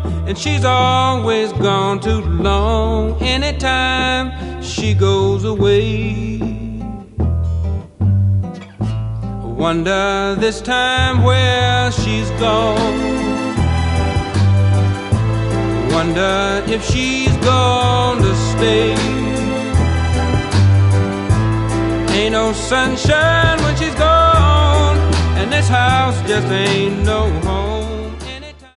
and she's always gone too long. Anytime she goes away, I wonder this time where she's gone. Wonder if she's gonna stay. Ain't no sunshine when she's gone, and this house just ain't no home.